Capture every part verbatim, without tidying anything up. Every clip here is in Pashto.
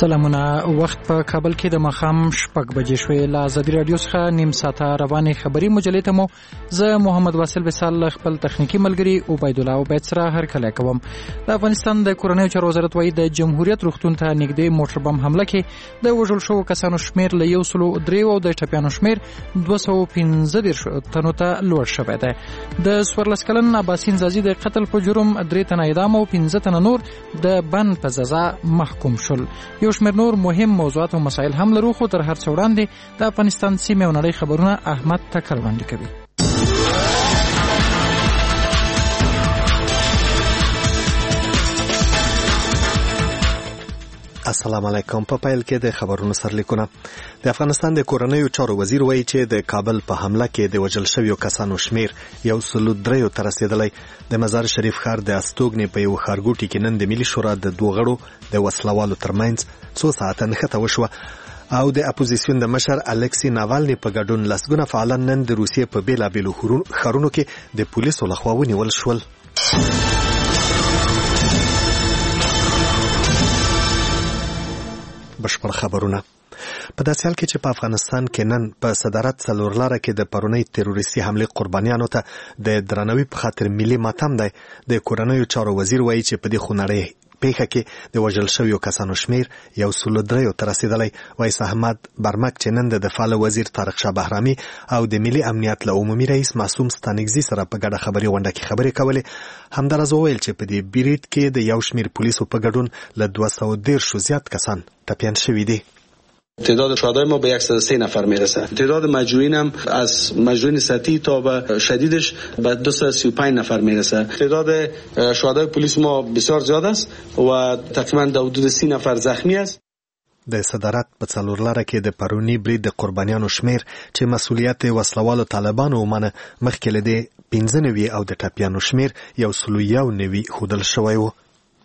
سلامونه. وخت په کابل کې د ماښام شپږ بجې شوې. له ازادي راډیو څخه نیم ساعته روانې خبري مجلې ته مو زه محمد واصل وصال خپل تخنیکی ملګری عبید الله عبید سره هرکلی کوم. د افغانستان د کورنیو چارو وزارت وايي د جمهوریت روغتون ته نږدې موټر بم حمله کې د وژل شوو کسانو شمېر له یو سلو درې او د ټپیانو شمېر دوه سوه پنځه دېرش تنو ته لوړ شوی دی. د څوارلس کلن عباسین زازي د قتل په جرم درې تنه اعدام او پنځه تنه نور د بند په سزا محکوم شول. یو شمېر نور مهم موضوعات او مسایل هم لرو، خو تر هر څه وړاندې د افغانستان سیمې او نړۍ خبرونه احمد تکل وړاندې کوي. السلام علیکم. په پیل کې د خبرونو سرلیکونه. د افغانستان د کورنیو چارو وزیر وایي چې د کابل په حمله کې د وژل شویو کسانو شمیر یو سلو دریو ته رسیدلی. د مزار شریف ښار د استوګنې په یو ښارګوټي کې نن د ملي شورا د دوه غړو د وسلوالو ترمنځ څو ساعته نښته وشوه او د اپوزیسیون د مشر الکسی ناوالني په ګډون لسګونه فعالان نن د روسیې په بیلابیلو ښارونو کې د پولیسو لخوا ونیول شول. بشپړ خبرونه. په داسې حال کې چې په افغانستان کې نن په صدارت څلور لاره کې د پرونۍ تروریستي حملې قربانیانو ته د درناوي په خاطر ملي ماتم دی. د کورنیو چارو وزیر وایي چې په دې خونړۍ پیښه کې د وژل شویو کسانو شمیر یو سلو دریو ته رسیدلی. وایس احمد برمک چې نن د دفاع وزیر طارق شاه بهرامي او د ملي امنیت له عمومي رئیس معصوم ستانکزي سره په ګډه خبري غونډه کې خبرې کولې. همداراز وویل چې په دې بریډ کې د یو شمیر پولیسو په ګډون له دوه سوه دېرشو زیات کسان ټپیان شوي دي. تعداد شهدای ما به صد و سه نفر میرسه. تعداد مجروحین هم از مجروحین سطحی تا به شدیدش به دویست و سی و پنج نفر میرسه. تعداد شهدای پلیس ما بسیار زیاد است و تقریبا در حدود سی نفر زخمی است. د صدارت په څلور لاره کې د پرونی برید د قربانیانو شمیر چې مسؤلیت وسلوالو طالبانو ومنه مخکې له دې پنځه نوي او د ټپیانو شمیر یو سلو یو نوي ښودل شوی و.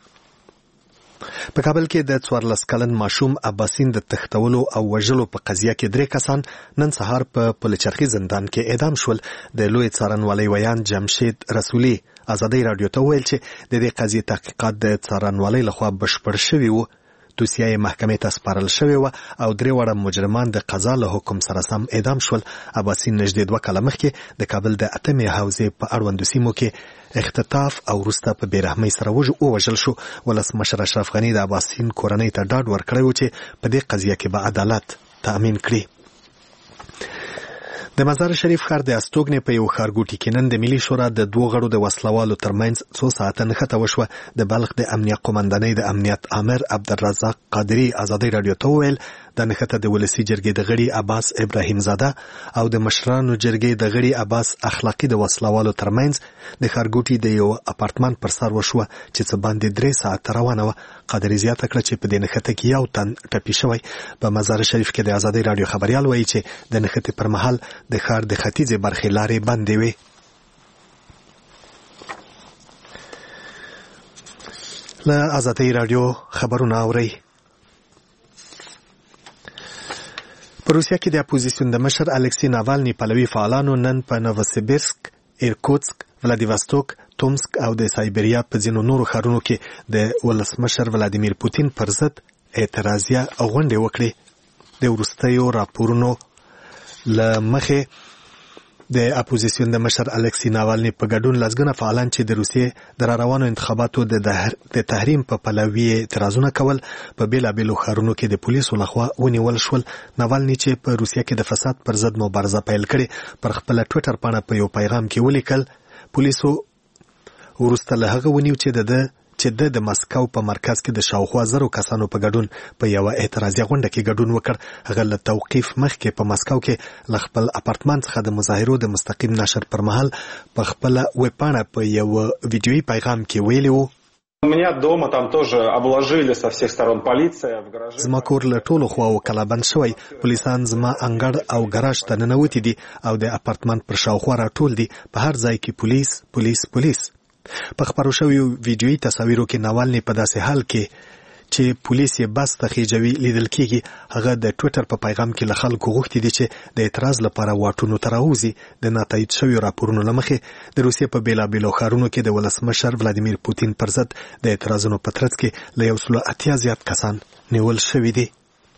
په کابل کې د څوارلس کلن ماشوم عباسین د تښتولو او وژلو په قضیه کې درې کسان نن سهار په پلچرخي زندان کې اعدام شول. د لوی څارنوالۍ ویان جمشید رسولي ازادي راډیو ته ویل چې د دې قضیې تحقیقات د څارنوالۍ لخوا بشپړ شوي وو. دوسیه محکمې ته سپارل شوې وه او درې واړه مجرمان د قضا له حکم سره سم اعدام شول. عباسین نږدې دوه کاله مخکې د کابل د اتمې حوزې په اړوندو سیمو کې اختطاف او وروسته په بېرحمۍ سره ووژل شو. ولسمشر اشرف غني د عباسین کورنۍ ته ډاډ ورکړی و چې په دې قضیه کې به عدالت تأمین کړي. د مزار شریف ښار د استوګنې په یو ښارګوټي کې نن د ملي شورا د دوه غړو د وسلوالو ترمنځ څو ساعته نښته وشوه. د بلخ د امنیه قومندانۍ د امنیت امر عبدالرزاق قادري ازادي راډیو ته وویل د نښته د ولسي جرګې د غړي عباس ابراهیم زاده او د مشرانو جرګې د غړي عباس اخلاقي د وسلوالو ترمنځ د ښارګوټي د یو اپارتمان پر سر وشوه چې څه باندې درې ساعته روانه وه. قادري زیاته کړه چې په دې نښته کې یو تن ټپي شوی. په مزار شریف کې د ازادي راډیو خبریال وایي چې د نښتې پر مهال د ښار د ختیځې برخې لارې بندې وې. له ازادي راډیو خبرونه اورئ. په روسیه کې د اپوزیسیون د مشر الکسی ناوالني پلوي فعالانو نن په نووسیبیرسک، ایرکوتسک، ولادیواستوک، تومسک او د سایبریا په ځینو نورو ښارونو کې د ولسمشر ولادیمیر پوتین پر ضد اعتراضیه غونډې وکړې. د وروستیو راپورونو له مخې د اپوزیسیون د مشر الکسی ناوالني په ګډون لسګونه فعالان چې د روسیې د راروانو انتخاباتو د تحریم په پلوي اعتراضونه کول په بیلابیلو ښارونو کې د پولیسو لخوا ونیول شول. ناوالني چې په روسیه کې د فساد پر ضد مبارزه پیل کړې پر خپله ټویټر پاڼه په یو پیغام کې ولیکل پولیسو وروسته له هغه ونیو چې د چې د د مسکو په مرکز کې د شاوخوا زرو کسانو په ګډون په یوه اعتراضیه غونډه کې ګډون وکړ. هغه له توقیف مخکې په مسکو کې له خپل اپارتمان څخه د مظاهرو د مستقیم نشر پر مهال په خپله ویبپاڼه په یو ویډیویي پیغام کې ویلي وو زما کور له ټولو خواو کلابند شوی، پولیسان زما انګړ او ګراج ته ننوتي دي او د اپارتمان پر شاوخوا راټول دي. په هر ځای کې پولیس پولیس پولیس. په خپرو شویو ویډیویي تصاویرو کې ناوالني په داسې حال کې چې پولیس یې بس ته خېجوي لیدل کېږي. هغه د ټویټر په پیغام کې له خلکو غوښتي دي چې د اعتراض لپاره واټونو ته راوځي. د ناتایید شویو راپورونو له مخې د روسیې په بېلابېلو ښارونو کې د ولسمشر ولادیمیر پوتین پر ضد د اعتراضونو په ترڅ کې له یو سلو اتیا زیات کسان نیول شوي دي.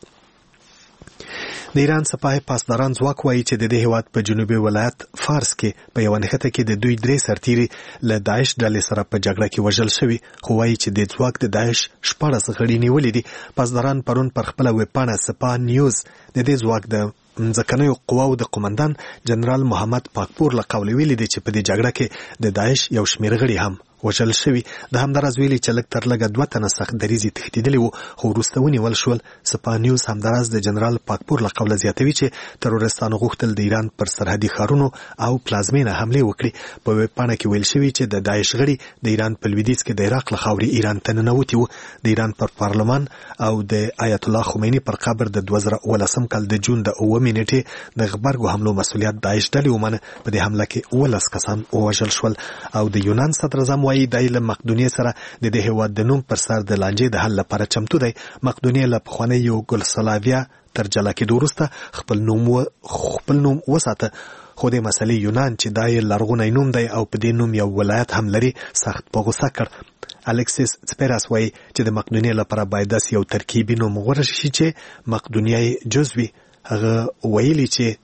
د ایران سپاه پاسداران ځواک وایي چې د دې هیواد په جنوبي ولایت فارس کې په یوه نښته کې د دوی درې سرتیري له داعش ډلې سره په جګړه کې وژل شوي، خو وایي چې د ځواک د داعش شپاړس غړي نیولي دي. پاسداران پرون پر خپله ویبپاڼه سپاه نیوز د دې ځواک د ځمکنیو قواو د قومندان جنرال محمد پاکپور له قوله ویلي دي چې په دې جګړه کې د داعش یو شمېر غړي هم وژل شوي. د همداراز ویلي چې لږ تر لږه دوه تنه سخت دریځي تښتېدلي وو، خو وروسته ونیول شول. سپاه نیوز همداراز د جنرال پاکپور له قوله زیاتوي چې تروریستانو غوښتل د ایران پر سرحدي ښارونو او پلازمینه حملې وکړي. په ویبپاڼه کې ویل شوي چې د داعش غړي د ایران په لویدیځ کې د عراق له خاورې ایران ته ننوتي وو. د ایران پر پارلمان او د آیت الله خمیني پر قبر د دوه زره اوولسم کال د جون د اوومې نېټې د غبرګو حملو مسؤلیت داعش ډلې ومنه. په دې حمله کې اوولس کسان ووژل شول. او د یونان صدراعظم وایي دی له مقدونیې سره د دې هېواد د نوم پر سر د لانجې د حل لپاره چمتو دی. مقدونیې له پخوانۍ یوګوسلاویا تر جلا کېدو وروسته خپل نوم خپل نوم وساته، خو د مسلې یونان چې دا یې لرغونی نوم دی او په دې نوم یو ولایت هم لري سخت په غوسه کړ. الکسیس سپیراس وایي چې د مقدونیې لپاره باید داسې یو ترکیبي نوم غوره شي چې مقدونیه یې جز وي. هغه ویلي چې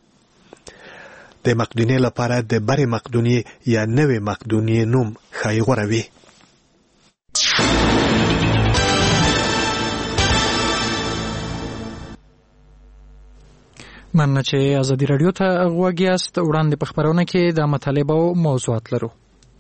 د مقدونیې لپاره د برې مقدونیې یا نوې مقدونیې نوم ښایي غوره وي. مننه چې ازادي راډیو ته غوږ یاست. وړاندې په خپرونه کې د مطالب او موضوعات لرو.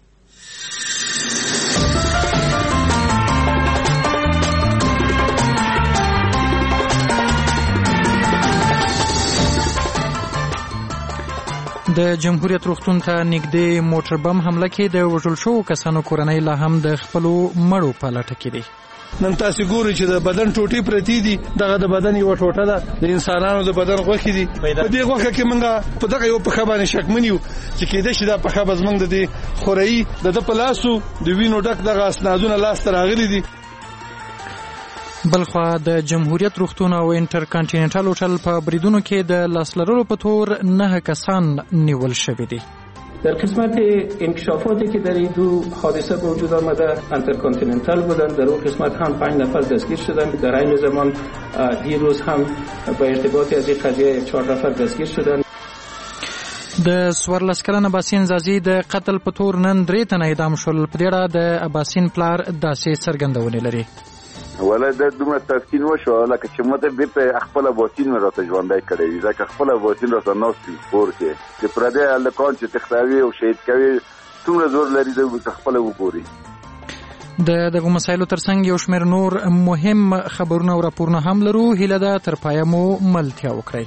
د جمهوریت روغتون ته نږدې موټر بم حمله کې د وژل شوو کسانو کورنۍ لا هم د خپلو مړو په لټه کې دي. نن تاسو ګورئ چې د بدن ټوټې پرتې دي. دغه د بدن یو ټوټه ده د انسانانو د بدن غوښې دي. په دې غوښه کې موږ په دغه یو پښه باندې شکمن یو چې کېدای شي دا پښه به زموږ د دې خورایي د ده په لاسو د وینو ډک دغه اسنادونه لاس ته راغلي دي. بلخوا د جمهوریت روغتون او انټر کانټیننټل هوټل په بریدونو کې د لاس لرلو په تور نه کسان نیول شوي دي. در قسمت انکشافاتی که در این دو حادثه به وجود آمده انتر کانتیننتال بودند، در اون قسمت هم پنج نفر دستگیر شدند. در این زمان دیروز هم به ارتباط از این قضیه چهار نفر دستگیر شدند. د څوارلس کلنه اباسین زازي د قتل په تور نن درې تنه اعدام شول. په دې اړه د اباسین پلار داسې څرګندونې لري. ولا د دومره تسکین وشو لکه چې ماته بیرته خپل اباسین راته ژوندی کړی وي، ځکه خپل اباسین راته ناست وي کور کې چې پردی هلکان چې تښتوي او شهید کوي څومره زور لري د خپله وګوري. د دغو مسایلو ترڅنګ یو شمېر نور مهم خبرونه او راپورونه هم لرو. هیله ده تر پایه مو ملتیا وکړئ.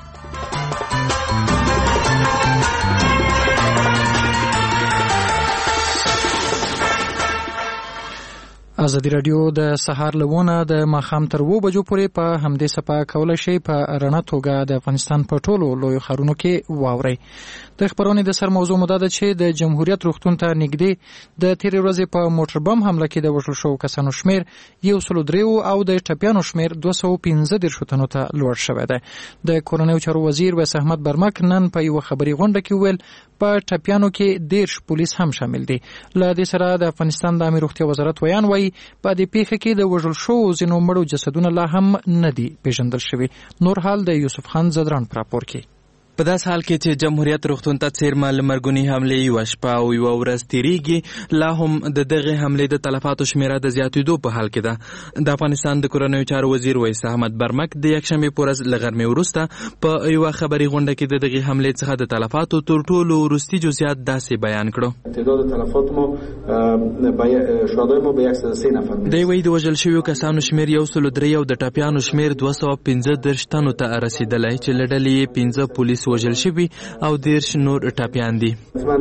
ازادي راډیو د سهار لونه د ماښام تر اوو بجو پورې په همدې څپه کولی شئ په رڼه توګه د افغانستان په ټولو لویو ښارونو کې واورئ. د خپرونې د سر موضوع مو دا ده چې د جمهوریت روغتون ته نږدې د تېرې ورځې په موټر بم حمله کې د وژل شوو کسانو شمېر یو سلو درېو او د ټپیانو شمېر دوه سوه پنځه دېرشو تنو ته لوړ شوی دی. د کورنیو چارو وزیر ویس احمد برمک نن په یوه خبري غونډه کې وویل په ټپیانو کې دېرش پولیس هم شامل دي. له دې سره د افغانستان د عامې روغتیا وزارت ویان وایي په دې پیښه کې د وژل شوو ځینو مړو جسدونه لا هم نه دي پیژندل شوي. نور حال د یوسف خان زدران په راپور کې. په داس حال کې چې جمهوریت روغتون ته څیرمه له مرګونې حملې یوه شپه او یوه ورځ تېرېږي، لا هم د دغې حملې د تلفاتو شمېره د زیاتېدو په حال کې ده. د افغانستان د کورنیو چارو وزیر ویس احمد برمک د یکشنبې په ورځ له غرمې وروسته په یوه خبري غونډه کې د دغې حملې څخه د تلفاتو تر ټولو وروستي جزئیات داسې بیان کړو. تعداد تلفات ما شهدای ما به صد و سه نفر میرسه. دی وایي د وژل شویو کسانو شمېر یو سلو درې او د ټپیانو شمېر دوه سوه پنځه دېرش تنو ته رسېدلی چې له ډلې یې پنځه پولیس کس وژل شوي او دیرش نور ټپیان دي.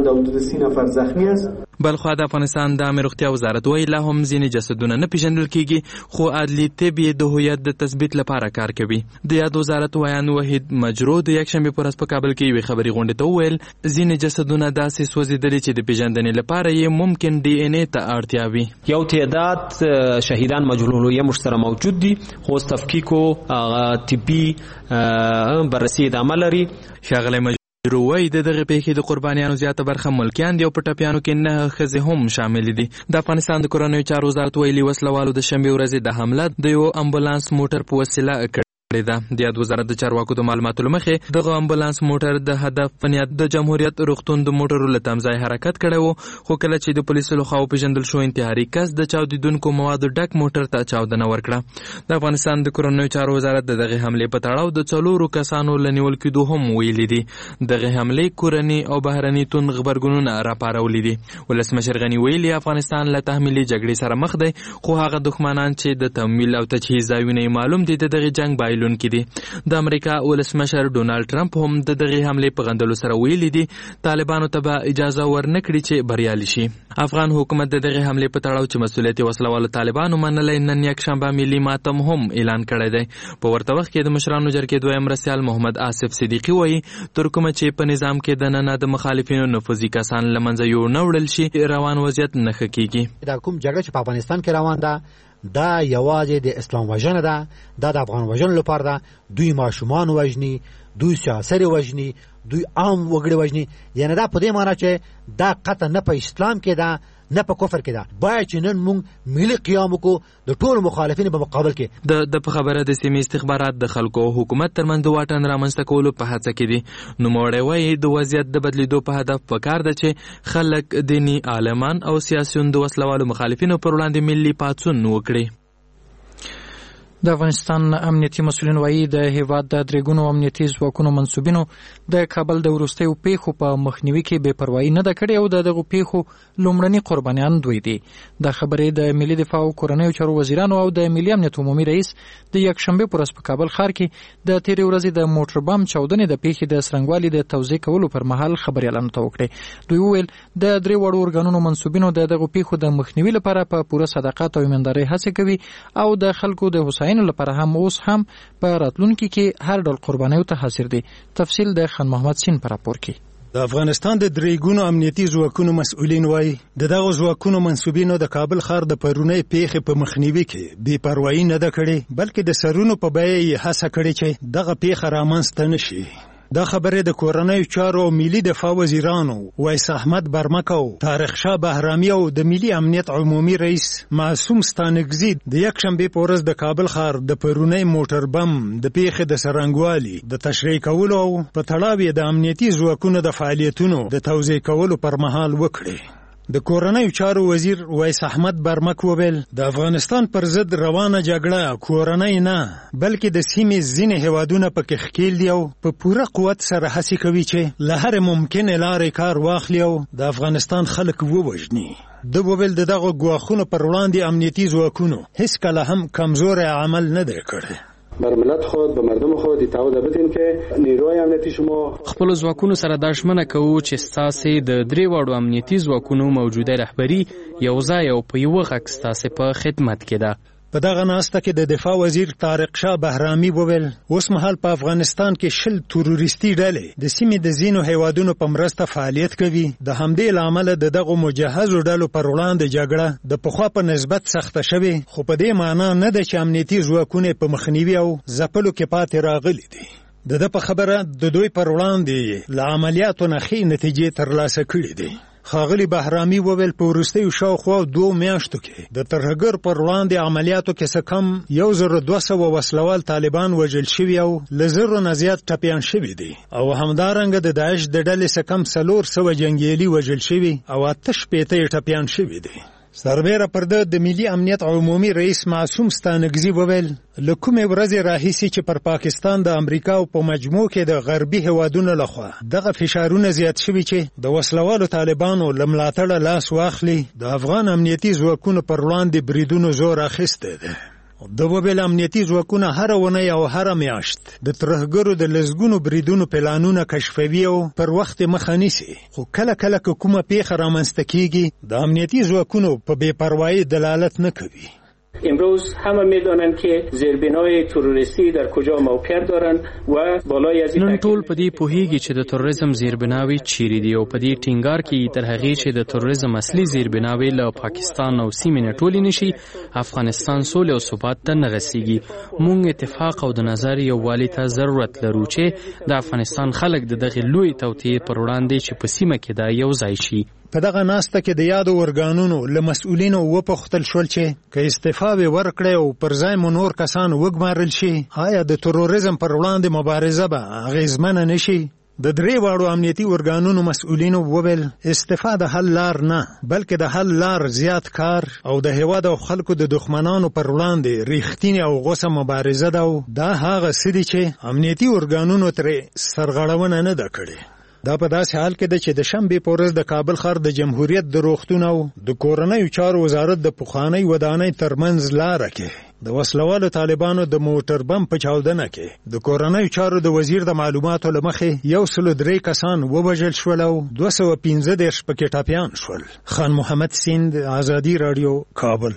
بلخوا د افغانستان د عامه روغتیا وزارت وایي لا هم ځینې جسدونه نه پیژندل کیږي خو عدلي طب یې د هویت د تثبیت لپاره کار کوي. د یاد وزارت وایان وحید مجرو د یکشنبې په ورځ په کابل کې یوې خبري غونډې ته وویل ځینې جسدونه داسې سوځېدلي چې د پیژندنې لپاره یې ممکن ډي ان اے ته اړتیا وي. یو تعداد شهیدان مجهول الهویه مشترک موجود دي خو تفکیک او طبي بررسي د عمل لري. ښاغلی روای د دغه پیښې د قربانیانو زیاته برخه ملکیان دي او په ټپیانو کې نه ښځې هم شامل دي. د افغانستان د کورنیو چارو وزارت ویلي وسلوالو د شنبې ورځې د حمله د یو امبولانس موټر په وسیله کړې ده. د یاد وزارت د چارواکو د معلوماتو له مخې دغه امبولانس موټر د هدف بنیاد د جمهوریت روغتون د موټرو له تمځای حرکت کړی و خو کله چې د پولیسو لخوا وپېژندل شو انتحاري کس د چاودېدونکو موادو ډک موټر ته چاودنه ورکړه. د افغانستان د کورنیو چارو وزارت د دغې حملې په تړاو د څلورو کسانو له نیول کېدو هم ویلي دي. دغې حملې کورني او بهرني توند غبرګونونه راپارولي دي. ولسمشر غني ویلي افغانستان له تحمیلي جګړې سره مخ دی خو هغه دښمنان چې د تمویل او تجهیز ځایونه یې معلوم دي د دغې جنګ بایلونکي دي. د امریکا ولسمشر ډونالد ټرمپ هم د دغې حملې په غندلو سره ویلي دي طالبانو ته به اجازه ورنکړي چې بریالي شي. افغان حکومت د دغې حملې په تړاو چې مسؤلیت یې وسلوالو طالبانو منلی نن یکشنبه ملي ماتم هم اعلان کړی دی. په ورته وخت کې د مشرانو جرګې دویم مرستیال محمد آصف صدیقي وایي تر کومه چې په نظام کې دننه د مخالفینو نفوذي کسان له منځه یوړ وړل شي روان وضعیت نه ښه کیږي. دا کوم جګړه چې په افغانستان کې روان ده دا یوازې د اسلام وژنه ده، دا د افغان وژنو لپاره ده. دوی ماشومان وژني، دوی سیاسر وژني، دوی عام وګړي وژني. یعنی دا په دې معنی چې دا قطع نه په اسلام کې ده نه په کفر کې ده. باید چې نن موږ ملي قیام وکړو د ټولو مخالفینو په مقابل کې. د د په خبره د سیمې استخبارات د خلکو او حکومت ترمنځ د واټن رامنځته کولو په هڅه کې دي. نوموړی وایي د وضعیت د بدلیدو په هدف پکار ده چې خلک دیني عالمان او سیاسیون د وسلوالو مخالفینو پر وړاندې ملي پاڅون وکړي. د افغانستان امنیتي مسؤلین وایي د هیواد د درېګونو امنیتي ځواکونو منسوبینو د کابل د وروستیو پیښو په مخنیوي کې بې پروایي نه ده کړې او د دغو پیښو لومړني قربانیان دوی دي. د خبرې د ملي دفاع او کورنیو چارو وزیرانو او د ملي امنیت عمومي رئیس د یکشنبې په ورځ په کابل ښار کې د تېرې ورځې د موټر بم چاودنې د پیښې د څرنګوالي د توضیح کولو پر مهال خبریالانو ته وکړې. دوی وویل د درې وړو ارګانونو منسوبینو د دغو پیښو د مخنیوي لپاره په پوره صداقت او ایماندارۍ هڅې کوي او د خلکو د هوساینې لپاره هم اوس هم په راتلونکي کې هر ډول قربانیو ته حاضر دي. تفصیل د خان محمد سین پر راپور کې. د افغانستان د درېګونو امنیتي ځواکونو مسؤلین وایي د دغو ځواکونو منسوبینو د کابل ښار د پرونۍ پیښې په مخنیوي کې بې پروایي نه ده کړې بلکې د سرونو په بیه یې هڅه کړې چې دغه پیښه رامنځته نه شي. دا خبره د کورنیو چارو او ملي دفاع وزیرانو وایس احمد برمک او طارق شاه بهرامي او د ملي امنیت عمومي رئیس معصوم ستانکزي د یکشنبې په ورځ د کابل ښار د پرونۍ موټر بم د پیښې د څرنګوالي د تشریح کولو او په تړاو د امنیتي ځواکونو د فعالیتونو د توضیح کولو پر مهال وکړي. د کورنیو چارو وزیر وایس احمد برمک وویل د افغانستان پر ضد روانه جګړه کورنۍ نه بلکې د سیمې ځینې هیوادونه پکې ښکیل دي او په پوره قوت سره هڅې کوي چې له هرې ممکنې لارې کار واخلي او د افغانستان خلک ووژني. د وویل د دغو ګواښونو پر وړاندې امنیتي ځواکونو هیڅکله هم کمزوری عمل نه دی کړی. بر ملت خود به مردم خود تعهد بدین که نیروی امنیتی شما خپل ځواکونو سره دا ژمنه کوو چې ستاسې د درې واړو امنیتي ځواکونو موجوده رهبري یو ځای او په یوه غږ ستاسې په خدمت کې ده. په دغه ناسته کې د دفاع وزیر طارق شاه بهرامي وویل اوس مهال په افغانستان کې شل تروریستي ډلې د سیمې د ځینو هیوادونو په مرسته فعالیت کوي. د همدې له امله د دغو مجهزو ډلو پر وړاندې جګړه د پخوا په نسبت سخته شوې خو په دې معنا نه ده چې امنیتي ځواکونه په مخنیوي او ځپلو کې پاتې راغلي دي. د ده په خبره د دوی پر وړاندې له عملیاتو نه ښې نتیجې ترلاسه کړي دي. ښاغلي بهرامي وویل په وروستیو شاوخوا دوو میاشتو کې د ترهګر پر وړاندې عملیاتو کې څه کم یو زر دوه سوه وسلوال طالبان وژل شوي او له زرو نه زیات ټپیان شوي دي او همدارنګه د داعش د ډلې څه کم څلور سوه جنګیالي وژل شوي او اته شپېته یې ټپیان شوي دي. سربیره پر ده د ملي امنیت عمومي رئیس معصوم ستانکزي وویل له کومې ورځې راهیسې چې پر پاکستان د امریکا او په مجموع کې د غربي هیوادونو لخوا دغه فشارونه زیات شوي چې د وسلوالو طالبانو له ملاتړه لاس واخلي د افغان امنیتي ځواکونو پر وړاندې بریدونو زور اخیستی دی. د وبل امنیتي ځواکونه هر ونه او هر میاشت د ترهګرو د لزګونو بریدونو پلانونه کشفوي او پر وخت مخه نیسي، خو کله کله کومه پیښه رامنځته کیږي د امنیتي ځواکونو په بې پروایی دلالت نه کوي. امروز همه میدانند که زیربنای تروریستی در کجا موقعیت دارند و بالای از نن ټول په دې پوهیږي چې د تروریزم زیربناوي چیرې دي او په دې ټینګار کې تر هغې چې د تروریزم اصلي زیربناوي له پاکستان او سیمې نه ټولې نشي، افغانستان سولې او ثبات ته نه رسیږي. موږ اتفاق او د نظر یووالي ته ضرورت لرو چې د افغانستان خلک د دغې لوی توطئې پر وړاندې چې په سیمه کې دا یو ځای شي. په دغه ناسته کې د یادو ارګانونو له مسؤلینو وپوښتل شول چې که استعفا به ورکړي او پر ځای مو نور کسان وګمارل شي، آیا د تروریزم پر وړاندې مبارزه به اغیزمنه نشي؟ د درې واړو امنیتي ارګانونو مسؤلینو وویل استعفا د حل لار نه، بلکې د حل لار زیات کار او د هیواد او خلکو د دښمنانو پر وړاندې ریښتینې او غوسه مبارزه ده، او دا هغه څه دي چې امنیتي ارګانونو ترې سرغړونه نه ده کړې. دا په داسې حال کې ده چې د شنبې په ورځ د کابل ښار د جمهوریت د روغتون او د کورنیو چارو وزارت د پخوانۍ ودانۍ ترمنځ لاره کې د وسلوالو طالبانو د موټر بم په چاودنه کې د کورنیو چارو د وزیر د معلوماتو له مخې یو سلو درې کسان ووژل شول او دوه سوه پنځه دېرش پکې ټپیان شول. خان محمد سیند، ازادي راډیو، کابل.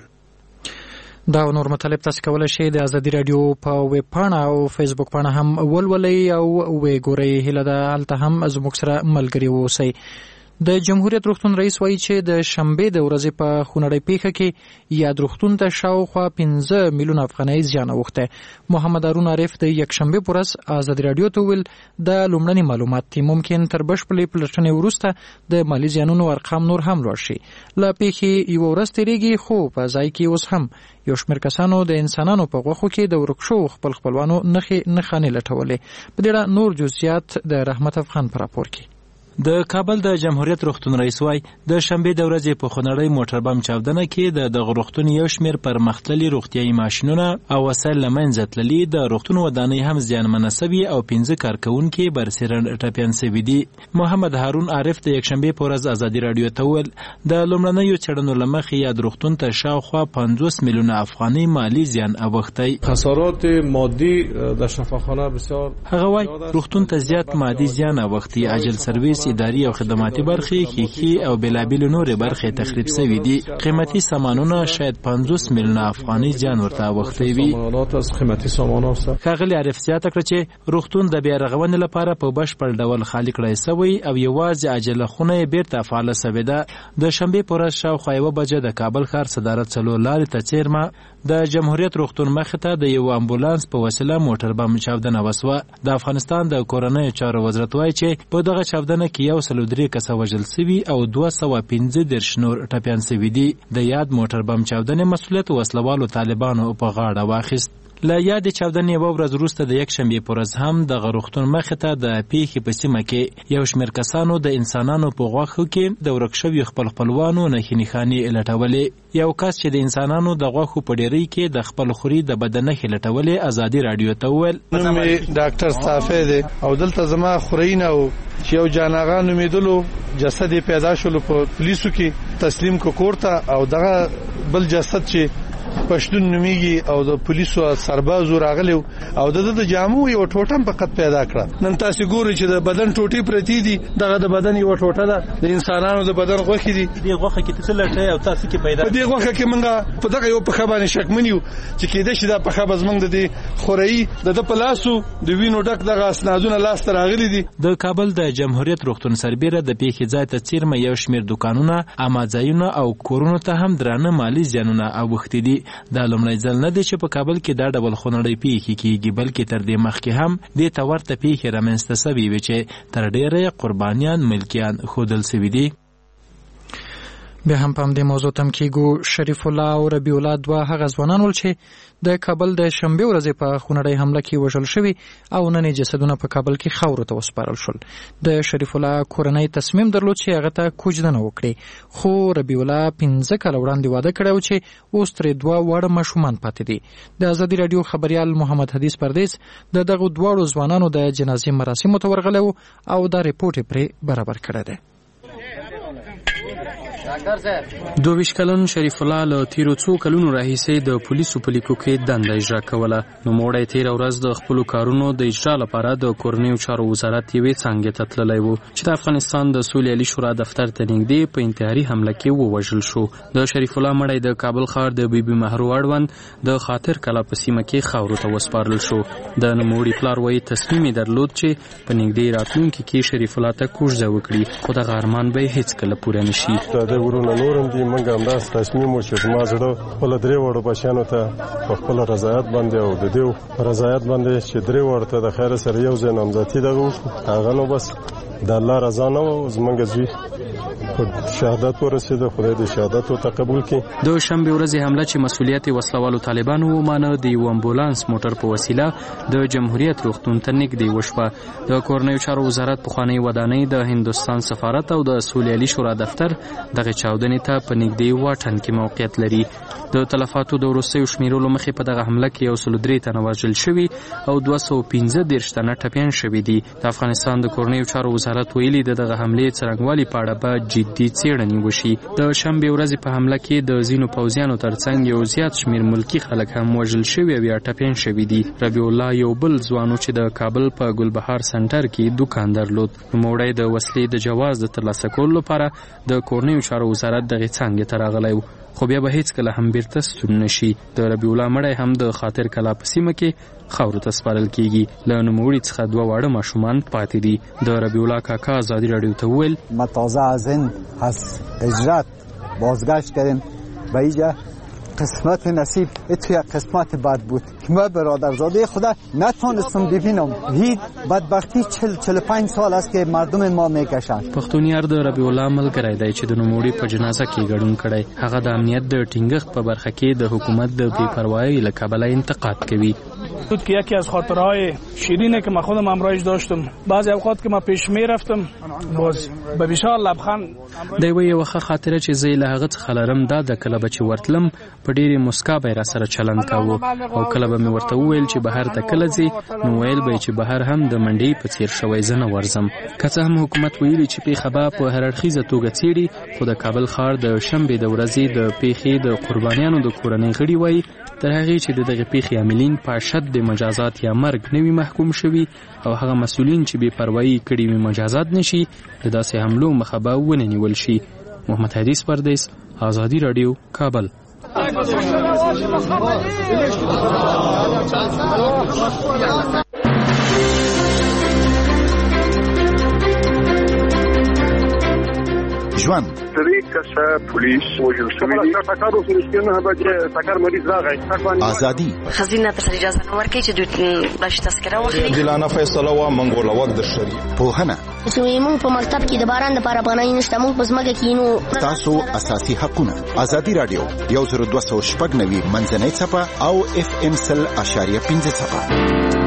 دا نور مطلب تاسو کولای شئ د ازادي رادیو په ویب پاڼه او فیسبوک پاڼه هم ولولئ او وی ګورئ. هیله ده هلته هم زموږ سره ملګري واوسئ. د جمهوریت روغتون رئیس وایي چې د شنبې د ورځې په خونړۍ پیښه کې یاد روغتون ته شاوخوا پنځه میلیونه افغانۍ زیان اوښتی. محمد هارون عارف د یکشنبې په ورځ ازادي راډیو ته وویل د لومړني معلومات دي، ممکن تر بشپړې پلټنې وروسته د مالي زیانونو ارقام نور هم لوړ شي. له پیښې یوه ورځ تېرېږي، خو په ځای کې اوس هم یو شمېر کسانو د انسانانو په غوښو کې د ورک شوو خپل خپلوانو نښې نښانې لټولې. په دې اړه نور جزئیات د رحمت افغان په راپور کې. د کابل د جمهوریت روغتون رئیس وای د شنبې د ورځې په خونړۍ موټر بم چاودنه کې د دغه روغتون یو شمېر پرمختللي روغتیایي ماشینونه او وسایل له منځه تللي، د روغتون ودانۍ هم زیانمنه سوي او پنځه کارکوونکي برسېره ټپیان سوي دي. محمد هارون عارف د یکشنبې په ورځ ازادي راډیو ته وویل د لومړنیو څېړنو له مخې یاد روغتون ته شاوخوا پنځوس میلیونه افغانۍ مالي زیان اوښتی. خسارات مادي در شفاخانه بسیار هغه وای روغتون ته زیات مادي زیان اوښتی. عاجل سرویس، اداري او خدماتي برخې، ښیښې او بېلابېلې نورې برخې تخریب سوي دي. قیمتي سامانونه شاید پنځوس میلیونه افغانۍ زیان ورته اوښتی وي. ښاغلي عارف زیاته کړه چې روغتون د بیا رغونې لپاره په بشپړ ډول خالي کړی سوی او یوازې عاجله خونه یې بیرته فعاله سوې ده. د شنبې په ورځ شاوخوا یوه بجه د کابل ښار صدارت څلور لارې ته څیرمه د جمهوریت روغتون مخې ته د یو امبولانس په وسیله موټر بم چاودنه وسوه. د افغانستان د کورنیو چارو وزارت وایي چې په دغه چاودنه کې یو سلو درې کسه وژل سوي او دوه سوه پنځه دېرش نور ټپیان سوي دي. د یاد موټر بم چاودنې مسؤلیت وسلوالو طالبانو په غاړه واخیست. له یادې چاودنې یوه ورځ وروسته د یکشنبې په ورځ هم دغه روغتون مخې ته د پیښې په سیمه کې یو شمېر کسانو د انسانانو په غوښو کې د ورک شویو خپل خپلوانو نښې نښانې لټولې. یو کس چې د انسانانو د غوښو په ډیرۍ کې د خپل خوري د بدن نښې لټولې ازادي راډیو ته وویل نوم یې ډاکټر صافی دی او دلته زما خورۍ نه و چې یو جاناغه نومېدلو جسد یې پیدا شولو په پولیسو کې تسلیم کو کور ته، او دغه بل جسد چې پښتون نومیږي او د پولیسو سربازو راغلی او د د جامو یو ټوټه فقط پیدا کړه. نن تاسو ګورئ چې د بدن ټوټې پرتی دي، دغه د بدن یو ټوټه ده، د انسانانو د بدن غوښې دي. دې غوښه کې څه لټه او تاسو کې پیدا په دې غوښه کې موږ په دغه یو پخه باندې شکمن یو چې کېدای شي دا پخه به زموږ د دې خورۍ د د پلاسو د وینو ډک دغه اسنادونه لاس ته راغلي دي. د کابل د جمهوریت روغتون سربیره د پیښې ځای ته څیرمه یو شمېر دوکانونه، اماځایونه او کورونو ته هم درانه مالي زیانونه اوښتي دي. دا لومړی ځل نه دی چې په کابل کې دا ډول خونړۍ پیښې کېږي، بلکې تر دې مخکې هم دې ته ورته پیښې رامنځته سوي وي چې تر ډېره قربانیان ملکیان ښودل سوي دي. بیا هم په همدې موضوع تم کېږو. شریف الله او ربیع الله دوه هغه ځوانان ول چې د کابل د شنبې ورځې په خونړۍ حمله کې وژل شوي او نن یې جسدونه په کابل کې خاورو ته وسپارل شول. د شریف الله کورنۍ تصمیم درلود چې هغه ته کوژدنه وکړي، خو ربیع الله پنځه کاله وړاندې واده کړی و چې اوس ترې دوه واړه ماشومان پاتې دي. د ازادي راډیو خبریال محمد حدیث پردیس د دغو دواړو ځوانانو د جنازې مراسمو ته ورغلی و او دا رپورټ یې پرې برابر کړی دی. دوه ویشت کلن شریف الله له تیرو څو کلونو راهیسې د پولیسو په لیکو کې دنده اجرا کوله. نوموړی تېره ورځ د خپلو کارونو د اجرا لپاره د کورنیو چارو وزارت یوې څانګې ته تللی و چې د افغانستان د سولې علي شورا دفتر ته نږدې په انتحاري حمله کې ووژل شو. د شریف الله مړی د کابل ښار د بیبي مهرو اړوند د خاطر کلا په سیمه کې خاورو ته وسپارل شو. د نوموړي پلار وایي تصمیم یې درلود چې په نږدې راتلونکي کې شریف الله ته کوژده وکړي، خو دغه ارمان به یې هېڅکله پوره نه شي. د ورونه نورم دي موږ همداسې تصمیم و چې زما زړه خپله درې واړو بچیانو ته په خپله رضایت باندې او د دې په رضایت باندې چې درې واړو ته د خیر سره یو ځای نامزدي دغه وکړو، هغه نو بس د الله رضا نه وه. زموږ زوی په شهادت ورسېده، خدای دې شهادت ورته قبول کړي. د شنبې ورځې حمله چې مسؤلیت یې وسلوالو طالبانو ومانه د یو امبولانس موټر په وسیله د جمهوریت روغتون ته نږدې وشوه. د کورنیو چارو وزارت پخوانۍ ودانۍ د هندوستان سفارت او د سولې علي شورا دفتر دغه چاودنې ته په نږدې واټن کې موقعیت لري. د تلفاتو د وروستیو شمیرلو مخې په دغه حمله کې یو سل درې تنه وژل شوي او دوه سوه پنځه دېرش تنه ټپیان شوي دي. د افغانستان د کورنیو چارو وزارت ویلي د دغه حملې څرنګوالي په اړه به جدي څېړنې وشي. د شنبې ورځې په حمله کې د ځینو پوځیانو ترڅنګ یو زیات شمیر ملکي خلک هم وژل شوي او یا ټپیان شوي دي. ربیع الله یو بل ځوان چې د کابل په ګلبهار سنټر کې دوکان درلود، نوموړی د وسلې د جواز د ترلاسه کولو لپاره د کورنیو چارو وزارت دغې څانګې ته راغلی و، خو بیا به هېڅکله هم بیرته ستون نه شي. د ربیع الله مړی هم د خاطر کلا په سیمه کې خاورو ته سپارل کېږي. له نوموړي څخه دوه واړه ماشومان پاتې دي. د ربیع الله کاکا ازادي راډیو ته وویل ما تازه از این از هجرت بازگشت کردیم به اینجا. قسمت نصیب توی قسمت بد بود که ما برادرزاده خدا نتونستم ببینم. هیچ بدبختی چل چل پنج سال است که مردم ما میکشند. پښتونیار د ربیع الله ملګری دی چې د نوموړي په جنازه کې ګډون کړی. هغه د امنیت د ټینګښت په برخه کې د حکومت د بې پروایی له کبله انتقاد کوي. بود که یکی از خاطرهای شیرینه که من خودم همراهش داشتم. بعضی اوقات که من پیش میرفتم باز به بشار لبخند. د یوه یوه ښه خاطره چې زه یې له هغه څخه لرم دا د کله به چې ورتلم په ډېرې مسکا به یې راسره چلند کاوه او کله به مې ورته وویل چې بهر ته کله ځې نو ویل به یې چې بهر هم د منډۍ په څېر شوی زه نه ورځم. که څه هم حکومت ویلي چې پیښه به په هر اړخیزه توګه څېړي، خو د کابل ښار د شنبې د ورځې د پیښې د قربانیانو د کورنۍ غړي وایي تر هغې چې د دغې پیښې عاملین په اشد مجازات یا مرګ نه وي محکوم شوي او هغه مسؤلین چې بې پروایي کړي وي مجازات نه شي، د داسې حملو مخه به ونه نیول شي. محمد حدیث پردیس، ازادي راډیو، کابل. ژوند درې کسه پولیس وژل شوي دي. ټکر وشو چې نه به ټکر مریض راغی. ازادي خزینه ته اجازه نه ورکړي چې دوی باش تذکره واخلي. عادلانه فیصله وا منګول وخت د شری پوهنه. چې موږ په مکتب کې د باران لپاره افغانۍ نشته، موږ په ځمکه کې نو تاسو اساسي حقونه. ازادي راډیو یو زر دوه سوه شپږ نوي منځنۍ څپه او اف ام سل اشاریه پنځه څپه.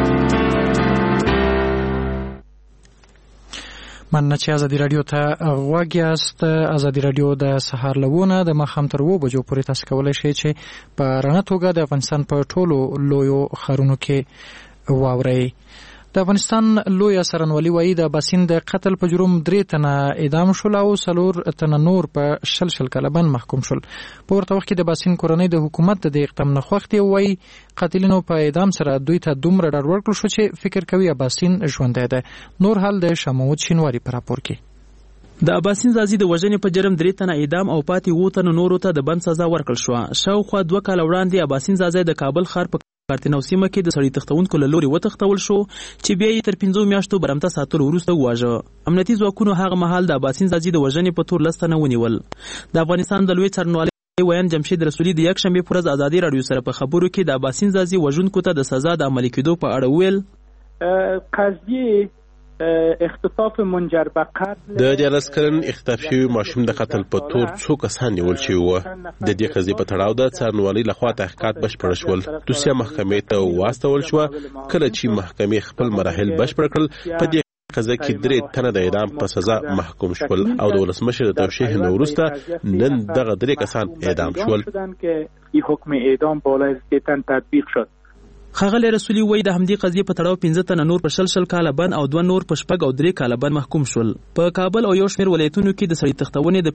مننه چې ازادي راډیو ته غوږ یاست. ازادي راډیو د سهار لوونه د ماښام تر اوه بجو پورې تاسو کولی شئ چې په رڼه توګه د افغانستان په ټولو لویو ښارونو کې واورئ. د افغانستان لویه څارنوالي وایي د عباسین د قتل په جرم درې تنه اعدام شول او څلور تنه نور په شل شل کاله بند محکوم شول. په ورته وخت کې د عباسین کورنۍ د حکومت د اقدام نه خوښ دي او وایي قاتلینو په اعدام سره دوی ته دومره ډاډ ورکړل شو چې فکر کوي عباسین ژوندی دی. نور حال د شمعود شینواري په راپور کې. د عباسین زازي د وژنې په جرم درې تنه اعدام او پاتې اووه تنو نورو ته د بند سزا ورکړل شوه. شاوخوا دوه کاله وړاندې عباسین زازي د کابل ښار په کارتنو سیمه کې د سړي تښتونکو له لوري وتښتول شو چې بیا یې تر پنځو میاشتو برمته ساتلو وروسته وواژه. امنیتي ځواکونو هغه مهال د عباسین زازي د وژنې په تور لس تنه ونیول. د افغانستان د لوی څارنوالۍ ویان جمشید رسولي د یکشنبې په ورځ ازادي راډیو سره په خبرو کې د عباسین زازي وژونکو ته د سزا د عملي کېدو په اړه وویل قضیه اختطاف منجر به قتل د دیارلس کلن اختطاف شوی ماشوم د قتل په تور څو کسان نیول شوي وو. د دې قضیې په تړاو د څارنوالۍ لخوا تحقیقات بشپړ شول. دوسیه محکمې ته واستول شوه. کله چې محکمې خپل مراحل بشپړ کړل په دې قضیه کې درې تنه د اعدام په سزا محکوم شول او د ولسمشر د توشیح نه وروسته نن دغه درې کسان اعدام شول. این حکم اعدام بالای تن تطبیق شد. ښاغلی رسولي وایي د همدې قضیې په تړاو پنځه تنه نور په شل شل کاله بند او دوه نور په شپږ او درې کاله بند محکوم شول. په کابل او یو شمېر ولایتونو کې د سړي تښتونې د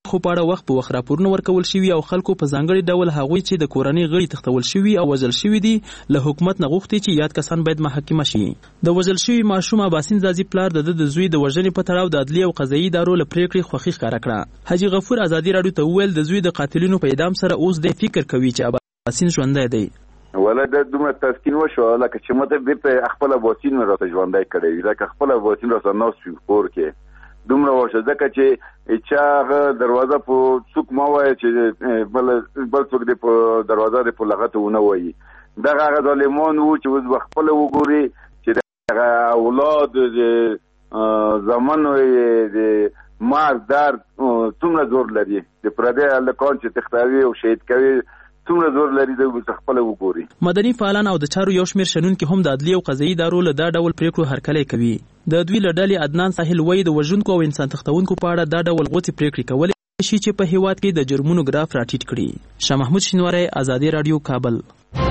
پیښو په اړه وخت په وخت راپورونه ورکول شوي او خلکو په ځانګړي ډول هغوی چې د کورنۍ غړي تښتول شوي او وژل شوي دي له حکومت نه غوښتي چې یاد کسان باید محاکمه شي. د وژل شوي ماشوم اباسین زازي پلار د د زوی د وژنې په تړاو د عدلي او قضایي ادارو له پریکړې خوښي ښکاره کړه. حاجي غفور ازادي راډیو ته وویل د زوی د قاتلینو په اعدام سره اوس د فکر کوي چې اباسین ژوندی دی. ولدا دومره تسکین وشو لکه چې ماته بیرته خپل اباسین راته ژوندی کړی لکه خپل اباسین راته نو سپور کې دومره وشو ځکه چې چې دروازه په څوک ما وای چې بل بل څوک دی په دروازه دی په لغته ونه وای دغه هغه ظالمون وو چې وز خپل وګوري چې دغه اولاد زمانو د مار درد څومره زور لري د پردې لکان چې تختاوي او شهید کوي څومره زور لري د خپل وګوري. مدني فعالان او د چارو یو شمېر شنونکي هم د عدلي او قضایي ادارو له دا ډول پریکړو هرکلی کوي. د دوی له ډلې عدنان ساحل وایي د وژونکو او انسان تښتونکو په اړه دا ډول غوڅې پریکړې کولی شي چې په هیواد کې د جرمونو ګراف راټیټ کړي. شاه محمود شینواری، ازادي راډیو، کابل.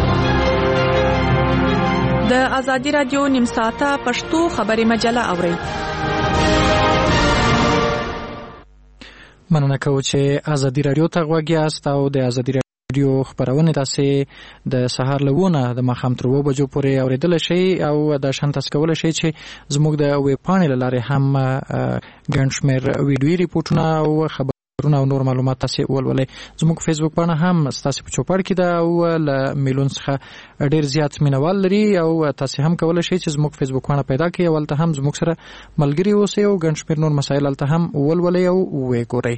د ازادي راډیو نیم ساعته پښتو خبري مجله اورئ. مننه کوم چې ازادي راډیو ته غوږ یاست او د ازادي راډیو خبرونه تاسې د سهار لونه د ماښام تر اوه بجو پورې اورېدلی شئ او د شان تاسو کولی شئ چې زموږ د ویب پاڼې له لارې هم ګڼ شمېر ویډیویي ریپورټونه او خبرونه او نور معلومات تاسې ولولئ. زموږ فیسبوک پاڼه هم ستاسې په چوپړ کې ده او له میلیون څخه ډېر زیات مینوال لري او تاسې هم کولی شئ چې زموږ فیسبوک پاڼه پیدا کړئ او هلته هم زموږ سره ملګري اوسئ او ګڼ شمېر نور مسایل هلته هم ولولئ او ویې ګورئ.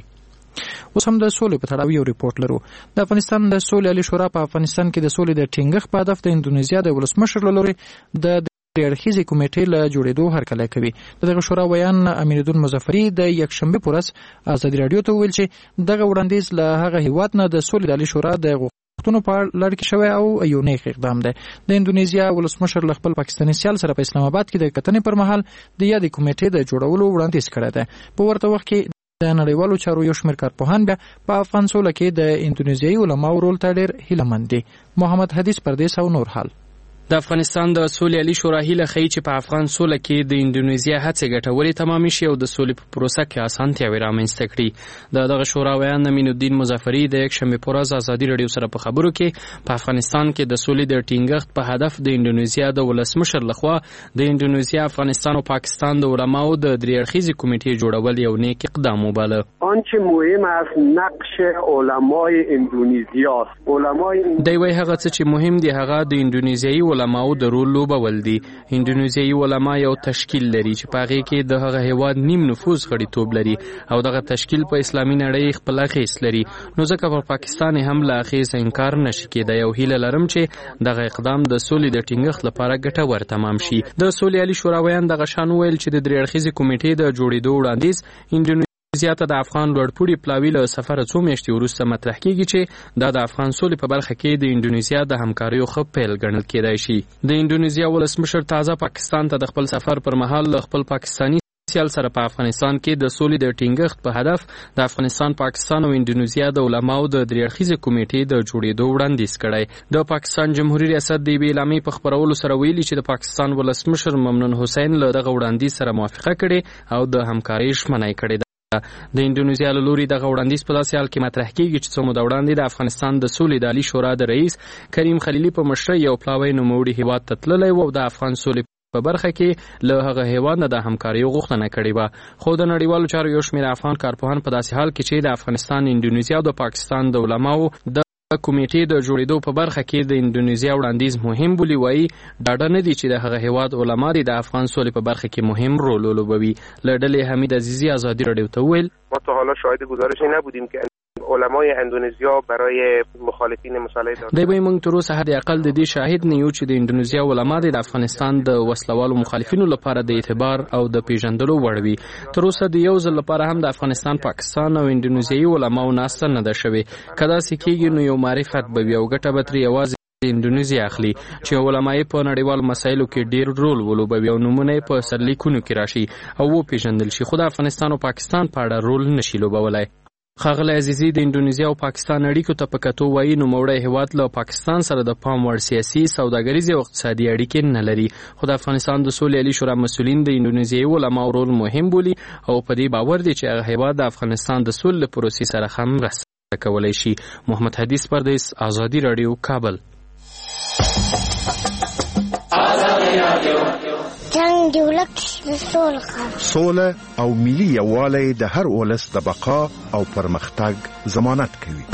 اوس هم د سولې په تړاو یو ریپورت لرو. د افغانستان د سولې عالي شورا په افغانستان کې د سولې د ټینګښت په هدف د اندونیزیا د ولسمشر له لوري د درې اړخیزې کمیټې له جوړېدو هرکلی کوي. د دغه شورا ویان امین الدین مظفري د یکشنبې په ورځ ازادي راډیو ته وویل چې دغه وړاندیز له هغه هیواد نه د سولې د عالي شورا د غوښتنو په لړ کې شوی او یو نیک اقدام دی. د اندونیزیا ولسمشر له خپل پاکستاني سیال سره په اسلام آباد کې د کتنې پر مهال د یادې کمیټې د جوړولو وړاندیز کړی دی. په ورته وخت کې د نړیوالو چارو یو شمېر کارپوهان بیا په افغان سوله کې د اندونیزیایي علماو رول ته ډېر هیلهمند دي. محمد حدیث پردیس او نور حال. د افغانستان د سولې عالي شورا هیله ښیي چې په افغان سوله کې د اندونیزیا هڅې ګټورې تمامې شي او د سولې په پروسه کې اسانتیاوې رامنځته کړي. د دغه شورا ویان امین الدین مظفري د یکشنبې په ورځ ازادي راډیو سره په خبرو کې په افغانستان کې د سولې د ټینګښت په هدف د اندونیزیا د ولسمشر لخوا د اندونیزیا، افغانستان او پاکستان د علماو د درې اړخیزې کمیټې جوړول یو نیک اقدام وباله. آنچه مهم است نقش علمای اندونیزیا است. علمای دی وایي هغه څه چې مهم دي هغه د اندونیزیایي علماو د رول لوبول دي. اندونیزیایي علما یو تشکیل لري چې په هغې کې د هغه هیواد نیم نفوذ غړیتوب لري او دغه تشکیل په اسلامي نړۍ خپل اغېز لري، نو ځکه پر پاکستان هم له اغېز انکار نشي کېدای. یو هیله لرم چې دغه اقدام د سولې د ټینګښت لپاره ګټور تمام شي. د سولې عالي شورا ویان دغه شان ویل چې د درې اړخیزې کمیټې د جوړېدو وړاندیز اندونیزیا زیاته د افغان لوړپوړي پلاوي له سفره څو میاشتې وروسته مطرح کیږي چې دا د افغان سولې په برخه کې د اندونیزیا د همکاریو ښه پیل ګڼل کېدای شي. د اندونیزیا ولسمشر تازه پاکستان ته د خپل سفر پر مهال له خپل پاکستاني سیال سره په افغانستان کې د سولې د ټینګښت په هدف د افغانستان، پاکستان او اندونیزیا د علماو د درې اړخیزې کمیټې د جوړېدو وړاندیز کړی. د پاکستان جمهوریت ریاست د یوې اعلامیې په خپرولو سره ویلي چې د پاکستان ولسمشر ممنون حسین له دغه وړاندیز سره موافقه کړې او د همکارۍ ژمنه یې کړې ده. د اندونیزیا له لوري دغه وړاندیز په داسې حال کې مطرح کیږي چې څو موده وړاندې د افغانستان د سولې د عالي شورا د رئیس کریم خلیلي په مشرۍ یو پلاوی نوموړي هیواد ته تللی و او د افغان سولې په برخه کې له هغه هیواد نه د همکاریو غوښتنه کړې وه. خو د نړیوالو چارو یو شمېر افغان کارپوهان په داسې حال کې چې د افغانستان، اندونیزیا او د پاکستان د علماو د کمیټې د جوړېدو په برخه کې د اندونیزیا وړاندیز مهم بولي، وایي ډاډه نه دي چې د هغه هیواد علما د افغان سولې په برخه کې مهم رول ولوبوي. له ډلې حمید عزیزی ازادي راډیو ته وویل ما تا حالا شاهد گزارشی نبودیم که علمای اندونیزیا برای مخالفین مسئله داشت. دی به موږ تر اوسه حد اقل د دې شاهد نه یو چې د اندونیزیا علما د افغانستان د وسلوالو مخالفینو لپاره د اعتبار او د پیژندلو وړ وي. تر اوسه د یو ځل لپاره هم د افغانستان، پاکستان او اندونیزیایي علماو ناسته نه ده شوې. که داسې کېږي نو یو معرفت به وي او ګټه به ترې یوازې اندونیزیا اخلي چې علماي په نړیوالو مسایلو کې ډېر رول ولوبوي او نمونه په سرلیکونو کې راشي او وپېژندل شي، خو د افغانستان او پاکستان په اړه رول نشي لوبولی. ښاغلی عزیزي د اندونیزیا او پاکستان اړیکو ته په کتو وایي نوموړی هیواد له پاکستان سره د پام وړ سیاسي سوداګریزې او اقتصادي اړیکې نه لري، خو د افغانستان د سولې عالي شورا مسؤلین د اندونیزیایي علماو رول مهم بولي او په دې باور دي چې هغه هیواد د افغانستان د سولې له پروسې سره هم مرسته کولی شي. محمد حدیث پردیس، ازادي راډیو، کابل. جنگ دی ولک د سول خبر سوله او ملي یووالی د هر ولس د بقا او پرمختګ ضمانت کوي.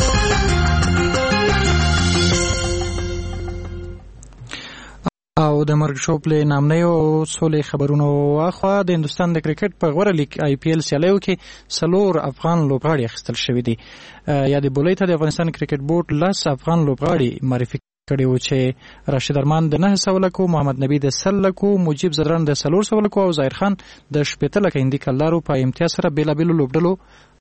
او د مرګ شوپلې نامنیو سولې خبرونو واخوا د هندوستان د کرکټ په غوره لیگ آی پی ایل سیالیو کې څلور افغان لوبغاړي اخیستل شوي دي. یا د بولۍ ته د افغانستان کرکټ بورډ لس افغان لوبغاړي معرفي کړي وو چې راشد ارمان د نه سوه لکو، محمد نبی د سل لکو، مجیب زدران د څلور سوه لکو او ظاهر خان د شپېته لکه هندي کلدارو په امتیاز سره بېلابېلو لوبډلو